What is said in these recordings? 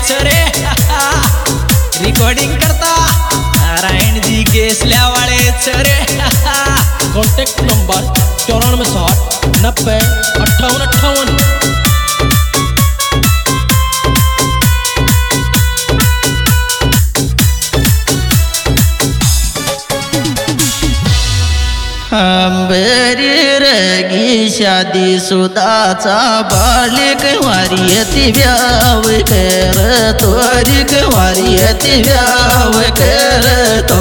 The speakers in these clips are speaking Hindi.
रे रिकॉर्डिंग करता नारायण जी गेसल्या वाले रे कॉन्टेक्ट नंबर 9460 90 5858। अंबेरी रगी शादी सुदाचा बालिक वारियती व्याव कर तोरिक वारियती व्याव कर तो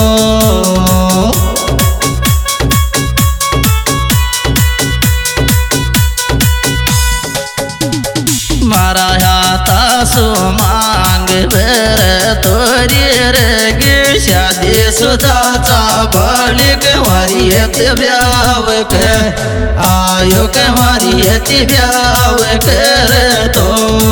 मारा हाथा सो मांग भर तोरी रगी शादी सुदाचा बालिक वारियत व्याव कर आयो के वारियत व्याव कर तो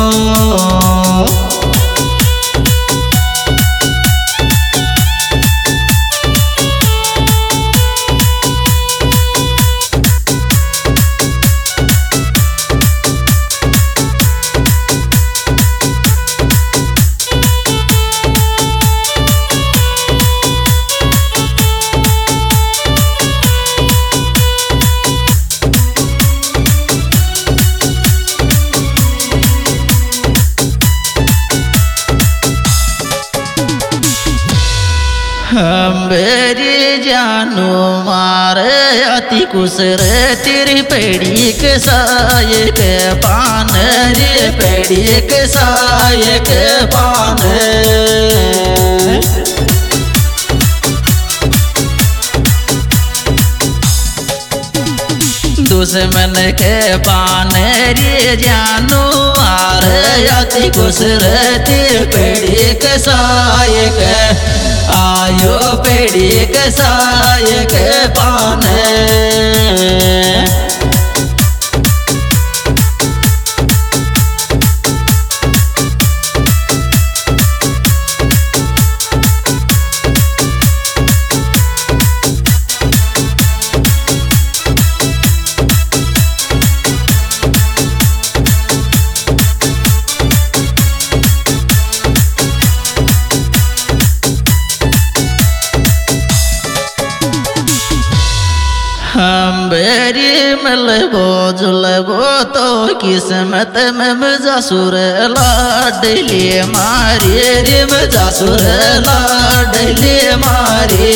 मेरी जानू मारे अति कुसर तेरी पेड़ी के साये के पान रे पेड़ी के साये के पान दुश्मन के पान रे जानू मारे अति कुसर तेरी पेड़ी के साये के आयो पेड़ी के साये के पाने बेरी मिलबो जुलबो तो किस्मत में मजासुर लाडली मारी रे मजासुर लाडली मारी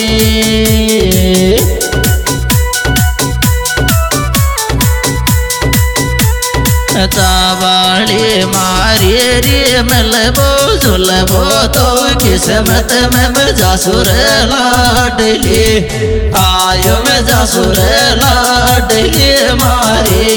चावाली मारी रे मिलबो जुलबो तो किस्मत में मजासुर लाडली आयो मजासुर लाडली मारी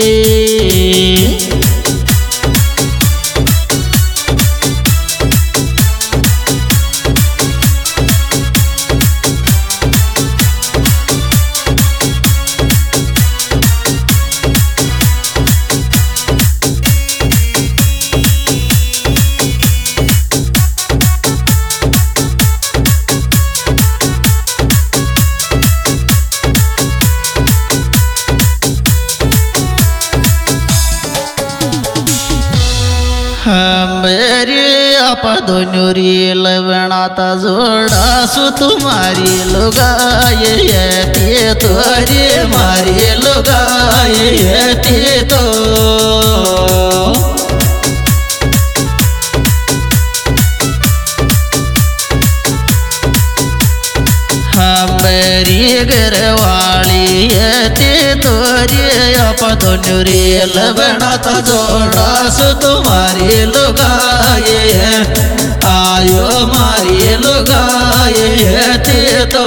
मेरी आप दोनोरी लवणाता जोड़ा सु तुम्हारी लुगाए ते तोरी मारी लुगाए ते तो मेरी घरवाली ते तोरी आप दोनोरी लवणाता जोड़ा सु तुम्हारी लुगाए आयो मारी लुगाए ते तो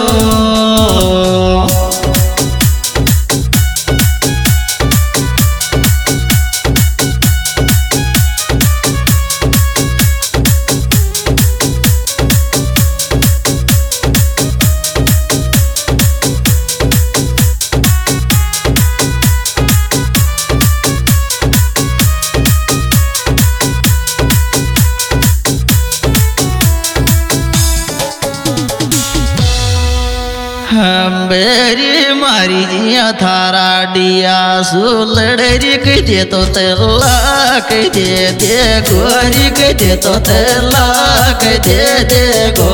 सोलडरी मारी जिया थारा डिया सोलडरी कह दे तो तेला कह दे गोरी कह दे तो तेला कह दे गो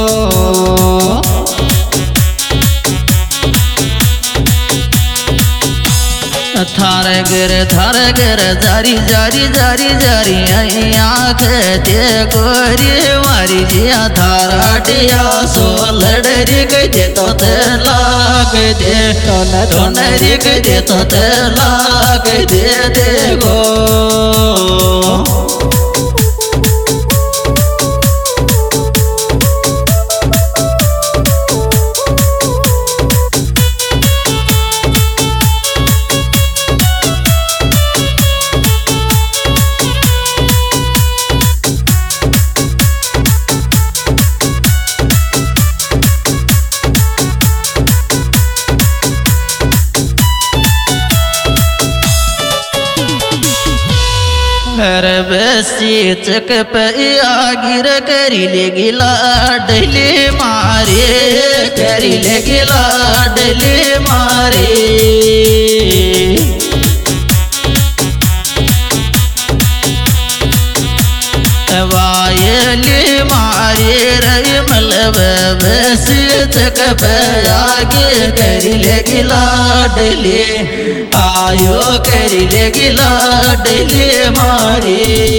थारे गर जारी जारी जारी जारी आँख दे गोरी मारी जिया थारा डिया सोलडरी कह दे तो तेला कह दे सोनरी कह दे तो तेला कह दे गो बेसी चक पे आगिर करी ले गिला डले मारे करी ले गिला डले मारे वायली मारे रही मलब बेसी चक पे आगे करी ले गिला डले आयो करी ले गिला डले मारे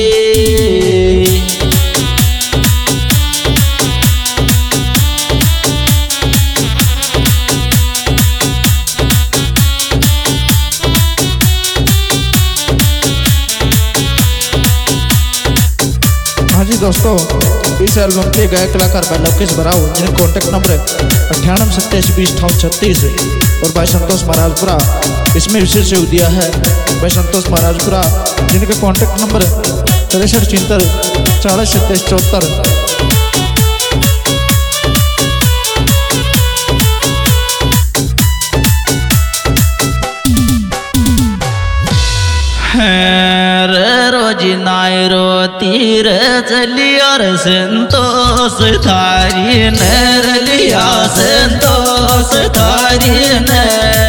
हाँ जी दोस्तों, इस एल्बम के गायक कलाकार भाई लवकेश बराव जिनका कॉन्टैक्ट नंबर है 9827202836 और भाई संतोष महाराजपुरा इसमें विशेष योग दिया है भाई संतोष महाराजपुरा जिनका कॉन्टैक्ट नंबर है 6373402774। रोजी नाय रोती रे चली और संतोष थारी नर लिया संतोष थारी ने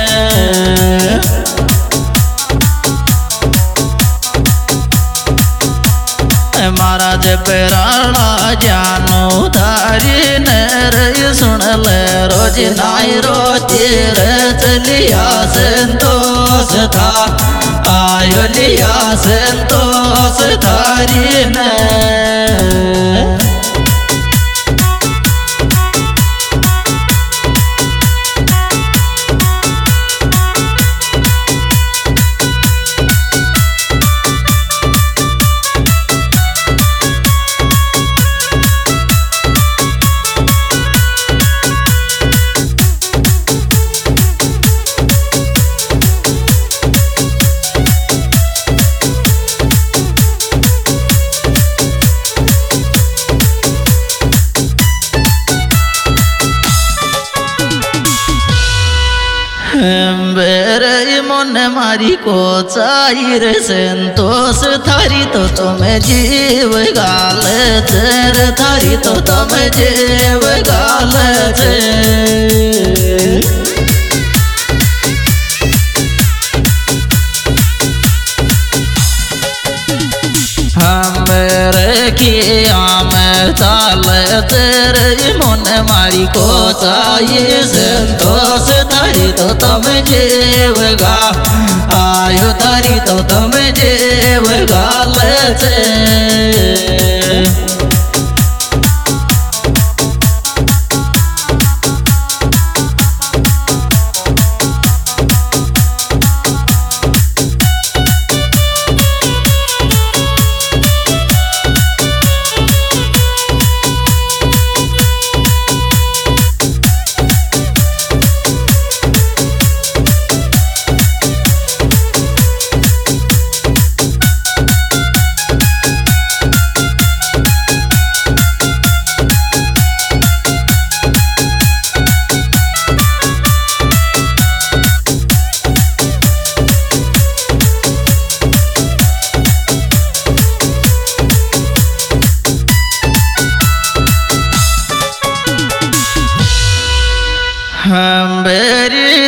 महाराज पेराणा जानो धारी नर सुन ले रोजी नाय रोती रे चलिया संतोष था आयो लिया संतोष धारी ने मन मारी को चाहिए संतोष थारी तो तुम्हें जीव गाल चर थारी तो तुम्हें जीव गाल हमरे किया में ताल तेरे मन मारी को चाहिए संतोष थारी तो तुम जेवगा आयो थारी तो तुम जेवगा ले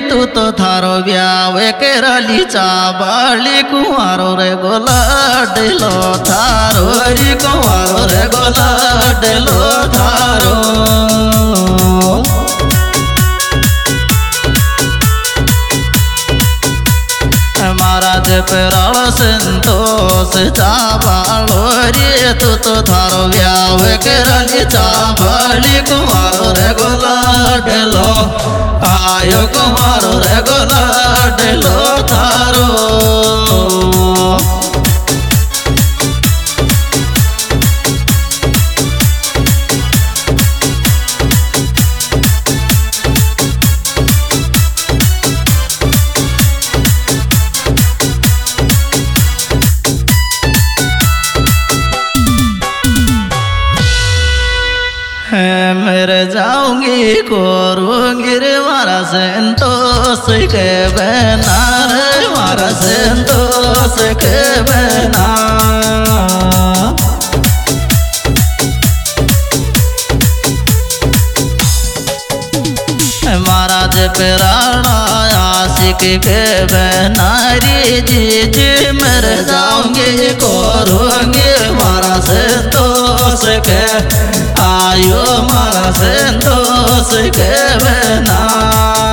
तू तो थारो ब्याह करली चाबाली कुंवारो रे गोला डेलो थारो री कुंवारो रे गोला डेलो थारो महाराज पेराल संतोष चाबालो रे तू तो थारो ब्याह करली चाबाली कुंवारो रे गोला डेलो आयो कुंवारो रे गोला डेलो थारो मेरे जाऊंगी करूंगी रे मारा संतोष के बना रे मारा संतोष के बना महाराज पेराना आशिक के बनारी जी जी मर जाऊंगी करूंगी मारा संतोष के आयो मारा संतोष के बना